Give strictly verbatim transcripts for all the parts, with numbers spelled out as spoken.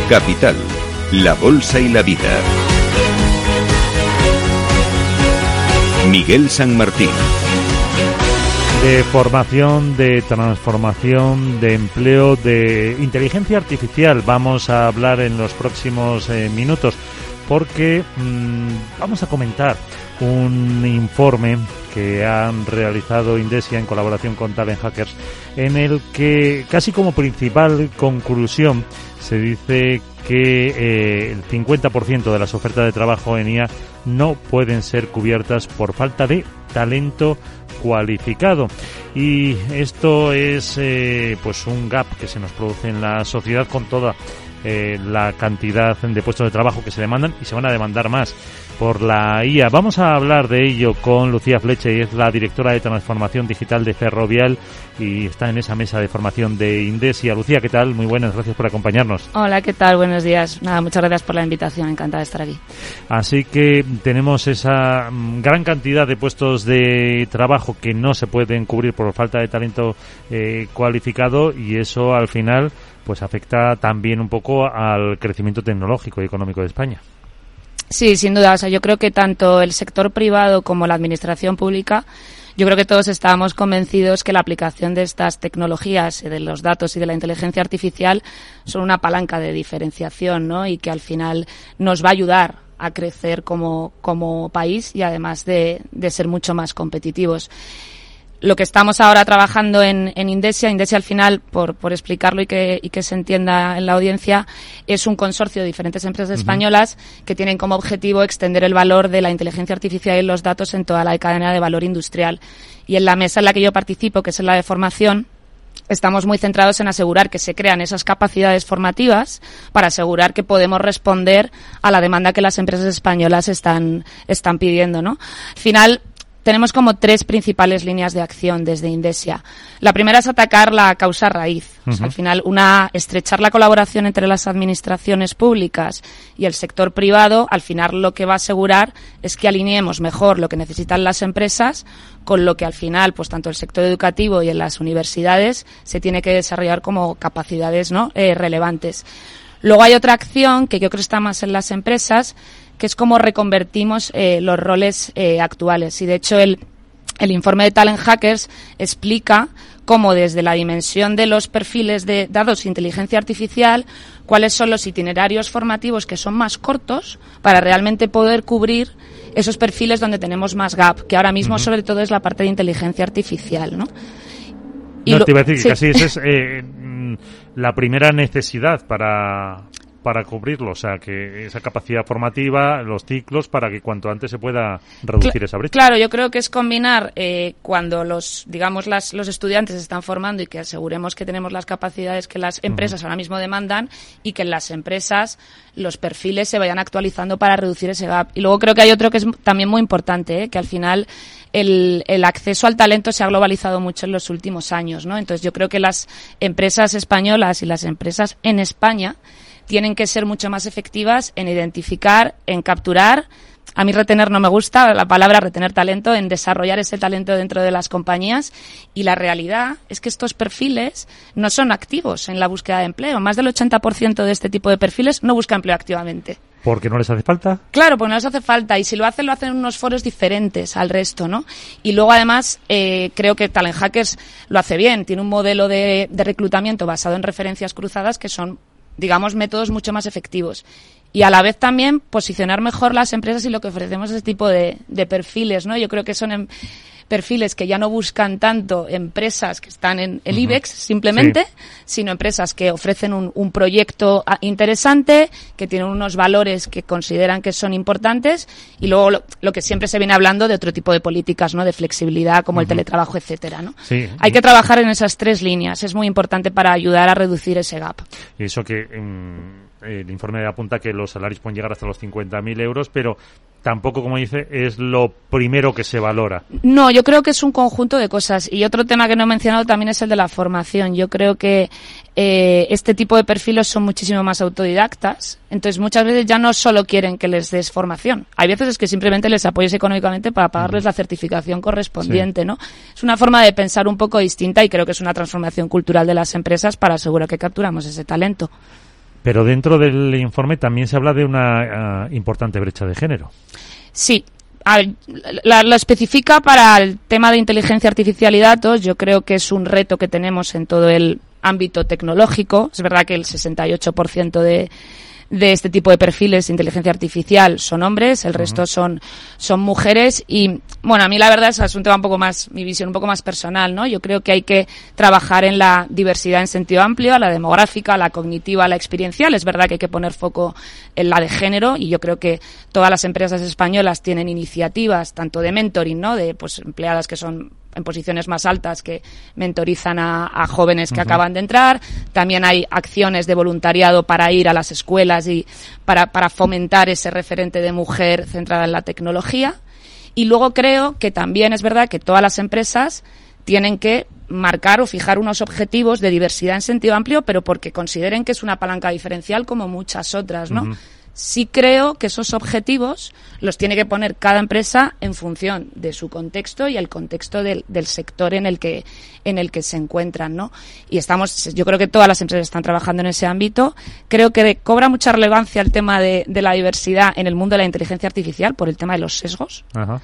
Capital, la Bolsa y la Vida. Miguel San Martín. De formación, de transformación, de empleo, de inteligencia artificial vamos a hablar en los próximos eh, minutos, porque mmm, vamos a comentar un informe que han realizado Indesia en colaboración con Talent Hackers, en el que casi como principal conclusión se dice que eh, el cincuenta por ciento de las ofertas de trabajo en I A no pueden ser cubiertas por falta de talento cualificado, y esto es eh, pues un gap que se nos produce en la sociedad con toda eh, la cantidad de puestos de trabajo que se demandan, y se van a demandar más por la I A. Vamos a hablar de ello con Lucía Flecha, y es la directora de transformación digital de Ferrovial y está en esa mesa de formación de Indesia. Lucía, ¿qué tal? Muy buenas, gracias por acompañarnos. Hola, ¿qué tal? Buenos días. Nada, muchas gracias por la invitación, encantada de estar aquí. Así que tenemos esa gran cantidad de puestos de trabajo que no se pueden cubrir por falta de talento eh, cualificado, y eso al final pues afecta también un poco al crecimiento tecnológico y económico de España. Sí, sin duda. O sea, yo creo que tanto el sector privado como la administración pública, yo creo que todos estábamos convencidos que la aplicación de estas tecnologías, de los datos y de la inteligencia artificial son una palanca de diferenciación, ¿no? Y que al final nos va a ayudar a crecer como, como país y además de, de ser mucho más competitivos. Lo que estamos ahora trabajando en, en Indesia, Indesia al final, por, por explicarlo y que, y que se entienda en la audiencia, es un consorcio de diferentes empresas españolas uh-huh. que tienen como objetivo extender el valor de la inteligencia artificial y los datos en toda la cadena de valor industrial. Y en la mesa en la que yo participo, que es la de formación, estamos muy centrados en asegurar que se crean esas capacidades formativas para asegurar que podemos responder a la demanda que las empresas españolas están, están pidiendo, ¿no? Al final, tenemos como tres principales líneas de acción desde Indesia. La primera es atacar la causa raíz. Uh-huh. O sea, al final, una estrechar la colaboración entre las administraciones públicas y el sector privado. Al final, lo que va a asegurar es que alineemos mejor lo que necesitan las empresas con lo que al final, pues tanto el sector educativo y en las universidades se tiene que desarrollar como capacidades, ¿no? eh, relevantes. Luego hay otra acción que yo creo está más en las empresas, que es cómo reconvertimos eh, los roles eh, actuales. Y de hecho el, el informe de Talent Hackers explica cómo desde la dimensión de los perfiles de datos e inteligencia artificial, cuáles son los itinerarios formativos que son más cortos para realmente poder cubrir esos perfiles donde tenemos más gap, que ahora mismo uh-huh. sobre todo es la parte de inteligencia artificial, ¿no? Y no, lo, te iba a decir que sí. casi esa es eh, la primera necesidad para... para cubrirlo, o sea, que esa capacidad formativa, los ciclos, para que cuanto antes se pueda reducir Cl- esa brecha. Claro, yo creo que es combinar eh, cuando los, digamos, las, los estudiantes se están formando y que aseguremos que tenemos las capacidades que las empresas uh-huh. ahora mismo demandan, y que en las empresas los perfiles se vayan actualizando para reducir ese gap. Y luego creo que hay otro que es también muy importante, ¿eh? que al final el, el acceso al talento se ha globalizado mucho en los últimos años, ¿no? Entonces yo creo que las empresas españolas y las empresas en España tienen que ser mucho más efectivas en identificar, en capturar. A mí retener no me gusta la palabra retener talento, en desarrollar ese talento dentro de las compañías. Y la realidad es que estos perfiles no son activos en la búsqueda de empleo. Más del ochenta por ciento de este tipo de perfiles no busca empleo activamente. ¿Porque no les hace falta? Claro, porque no les hace falta. Y si lo hacen, lo hacen en unos foros diferentes al resto, ¿no? Y luego, además, eh, creo que Talent Hackers lo hace bien. Tiene un modelo de, de reclutamiento basado en referencias cruzadas que son, digamos, métodos mucho más efectivos. Y a la vez también posicionar mejor las empresas y lo que ofrecemos ese tipo de, de perfiles, ¿no? Yo creo que son em, perfiles que ya no buscan tanto empresas que están en el uh-huh. IBEX simplemente, sí. sino empresas que ofrecen un, un proyecto interesante, que tienen unos valores que consideran que son importantes, y luego lo, lo que siempre se viene hablando de otro tipo de políticas, ¿no? De flexibilidad, como uh-huh. el teletrabajo, etcétera, ¿no? Sí. Hay que trabajar en esas tres líneas. Es muy importante para ayudar a reducir ese gap. Y eso que um, el informe apunta que los salarios pueden llegar hasta los cincuenta mil euros, pero tampoco, como dice, es lo primero que se valora. No, yo creo que es un conjunto de cosas. Y otro tema que no he mencionado también es el de la formación. Yo creo que eh, este tipo de perfiles son muchísimo más autodidactas. Entonces, muchas veces ya no solo quieren que les des formación. Hay veces es que simplemente les apoyes económicamente para pagarles uh-huh. la certificación correspondiente, sí. ¿no? Es una forma de pensar un poco distinta y creo que es una transformación cultural de las empresas para asegurar que capturamos ese talento. Pero dentro del informe también se habla de una uh, importante brecha de género. Sí. A ver, la, lo especifica para el tema de inteligencia artificial y datos. Yo creo que es un reto que tenemos en todo el ámbito tecnológico. Es verdad que el sesenta y ocho por ciento de de este tipo de perfiles de inteligencia artificial son hombres, el resto son son mujeres y, bueno, a mí la verdad es un tema un poco más, mi visión un poco más personal, ¿no? Yo creo que hay que trabajar en la diversidad en sentido amplio, la demográfica, la cognitiva, la experiencial. Es verdad que hay que poner foco en la de género y yo creo que todas las empresas españolas tienen iniciativas, tanto de mentoring, ¿no? De, pues, empleadas que son en posiciones más altas que mentorizan a, a jóvenes que uh-huh. acaban de entrar. También hay acciones de voluntariado para ir a las escuelas y para, para fomentar ese referente de mujer centrada en la tecnología. Y luego creo que también es verdad que todas las empresas tienen que marcar o fijar unos objetivos de diversidad en sentido amplio, pero porque consideren que es una palanca diferencial como muchas otras, ¿no? Uh-huh. Sí creo que esos objetivos los tiene que poner cada empresa en función de su contexto y el contexto del, del sector en el que en el que se encuentran, ¿no? Y estamos, yo creo que todas las empresas están trabajando en ese ámbito. Creo que cobra mucha relevancia el tema de, de la diversidad en el mundo de la inteligencia artificial por el tema de los sesgos. Ajá.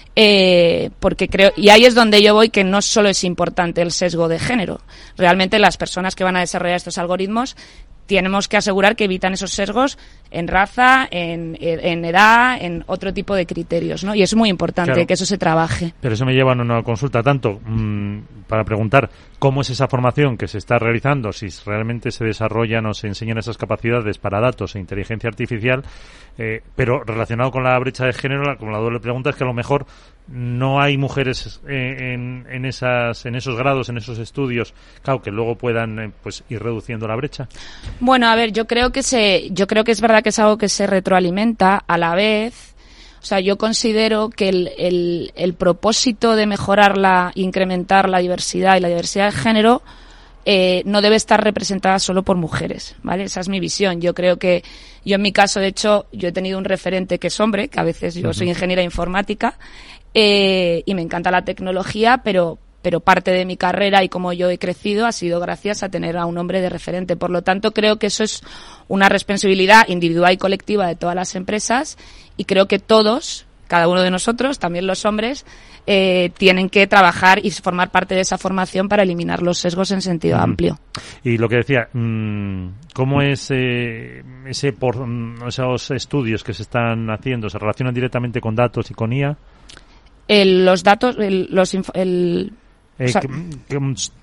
Eh, porque creo, y ahí es donde yo voy, que no solo es importante el sesgo de género. Realmente las personas que van a desarrollar estos algoritmos tenemos que asegurar que evitan esos sesgos en raza, en, en edad, en otro tipo de criterios, ¿no? Y es muy importante claro, que eso se trabaje. Pero eso me lleva a una consulta tanto mmm, para preguntar cómo es esa formación que se está realizando, si realmente se desarrollan o se enseñan esas capacidades para datos e inteligencia artificial, eh, pero relacionado con la brecha de género, la, con la doble pregunta es que a lo mejor no hay mujeres eh, en, en esas en esos grados, en esos estudios, claro, que luego puedan eh, pues ir reduciendo la brecha. Bueno, a ver, yo creo que se, yo creo que es verdad que es algo que se retroalimenta a la vez. O sea, yo considero que el, el, el propósito de mejorar la, incrementar la diversidad y la diversidad de género eh, no debe estar representada solo por mujeres, ¿vale? Esa es mi visión. Yo creo que, yo en mi caso, de hecho, yo he tenido un referente que es hombre, que a veces yo soy ingeniera informática, eh, y me encanta la tecnología, pero pero parte de mi carrera y como yo he crecido ha sido gracias a tener a un hombre de referente. Por lo tanto, creo que eso es una responsabilidad individual y colectiva de todas las empresas y creo que todos, cada uno de nosotros, también los hombres, eh, tienen que trabajar y formar parte de esa formación para eliminar los sesgos en sentido mm. amplio. Y lo que decía, ¿cómo es eh, ese por, esos estudios que se están haciendo? ¿Se relacionan directamente con datos y con I A? El, los datos, el, los... El, Eh, o sea, que, que,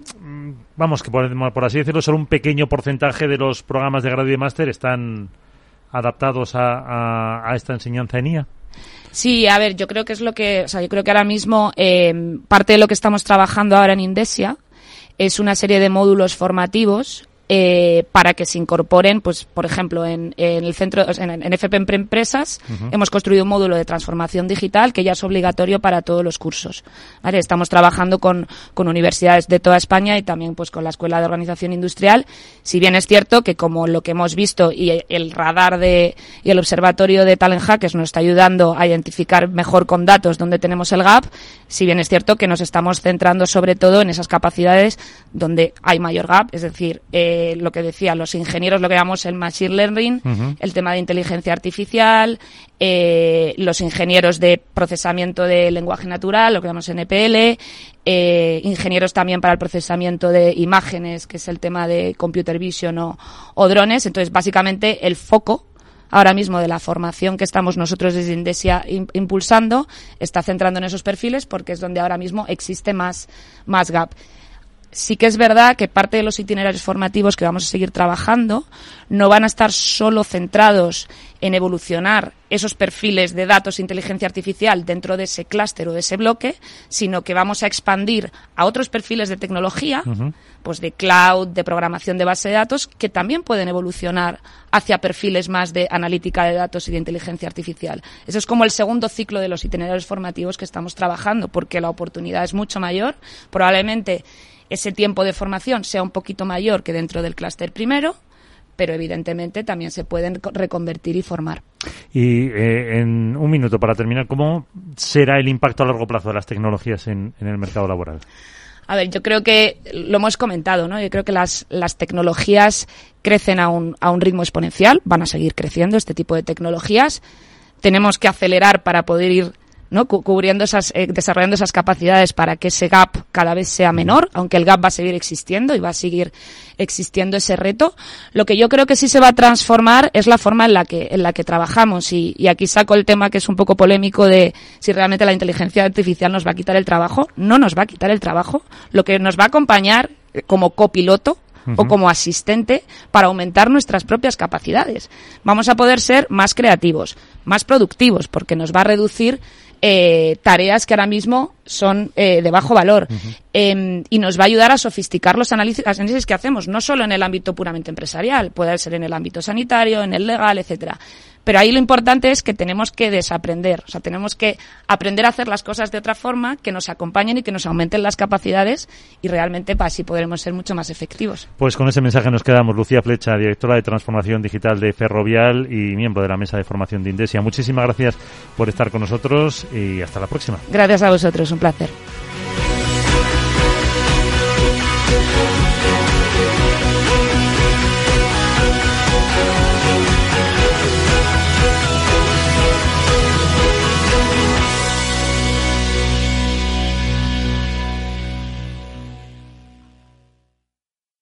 vamos, que por, por así decirlo, solo un pequeño porcentaje de los programas de grado y de máster están adaptados a, a, a esta enseñanza en I A. Sí, a ver, yo creo que es lo que, o sea, yo creo que ahora mismo eh, parte de lo que estamos trabajando ahora en Indesia es una serie de módulos formativos eh, para que se incorporen, pues, por ejemplo, en, en el centro, en, en F P Empresas, uh-huh. hemos construido un módulo de transformación digital que ya es obligatorio para todos los cursos. ¿Vale? Estamos trabajando con, con universidades de toda España y también, pues, con la Escuela de Organización Industrial. Si bien es cierto que, como lo que hemos visto y el radar de, y el observatorio de Talent Hackers nos está ayudando a identificar mejor con datos dónde tenemos el gap, si bien es cierto que nos estamos centrando sobre todo en esas capacidades donde hay mayor gap, es decir, eh, lo que decía, los ingenieros, lo que llamamos el machine learning, uh-huh. el tema de inteligencia artificial, eh, los ingenieros de procesamiento de lenguaje natural, lo que llamamos N P L, eh, ingenieros también para el procesamiento de imágenes, que es el tema de computer vision o, o drones. Entonces, básicamente, el foco ahora mismo de la formación que estamos nosotros desde Indesia impulsando está centrando en esos perfiles porque es donde ahora mismo existe más, más gap. Sí que es verdad que parte de los itinerarios formativos que vamos a seguir trabajando no van a estar solo centrados en evolucionar esos perfiles de datos e inteligencia artificial dentro de ese clúster o de ese bloque, sino que vamos a expandir a otros perfiles de tecnología, uh-huh. pues de cloud, de programación de base de datos, que también pueden evolucionar hacia perfiles más de analítica de datos y de inteligencia artificial. Eso es como el segundo ciclo de los itinerarios formativos que estamos trabajando, porque la oportunidad es mucho mayor. Probablemente ese tiempo de formación sea un poquito mayor que dentro del clúster primero, pero evidentemente también se pueden reconvertir y formar. Y eh, en un minuto para terminar, ¿cómo será el impacto a largo plazo de las tecnologías en, en el mercado laboral? A ver, yo creo que lo hemos comentado, ¿no? Yo creo que las, las tecnologías crecen a un, a un ritmo exponencial, van a seguir creciendo este tipo de tecnologías. Tenemos que acelerar para poder ir, ¿no?, cubriendo esas, eh, desarrollando esas capacidades para que ese gap cada vez sea menor, aunque el gap va a seguir existiendo y va a seguir existiendo ese reto. Lo que yo creo que sí se va a transformar es la forma en la que, en la que trabajamos, y, y aquí saco el tema que es un poco polémico de si realmente la inteligencia artificial nos va a quitar el trabajo. No nos va a quitar el trabajo. Lo que nos va a acompañar como copiloto Uh-huh. o como asistente para aumentar nuestras propias capacidades. Vamos a poder ser más creativos, más productivos, porque nos va a reducir eh, tareas que ahora mismo son eh, de bajo valor. Uh-huh. eh, y nos va a ayudar a sofisticar los análisis, análisis que hacemos, no solo en el ámbito puramente empresarial, puede ser en el ámbito sanitario, en el legal, etcétera. Pero ahí lo importante es que tenemos que desaprender, o sea, tenemos que aprender a hacer las cosas de otra forma, que nos acompañen y que nos aumenten las capacidades, y realmente pues, así podremos ser mucho más efectivos. Pues con ese mensaje nos quedamos. Lucía Flecha, directora de Transformación Digital de Ferrovial y miembro de la Mesa de Formación de Indesia. Muchísimas gracias por estar con nosotros y hasta la próxima. Gracias a vosotros, un placer.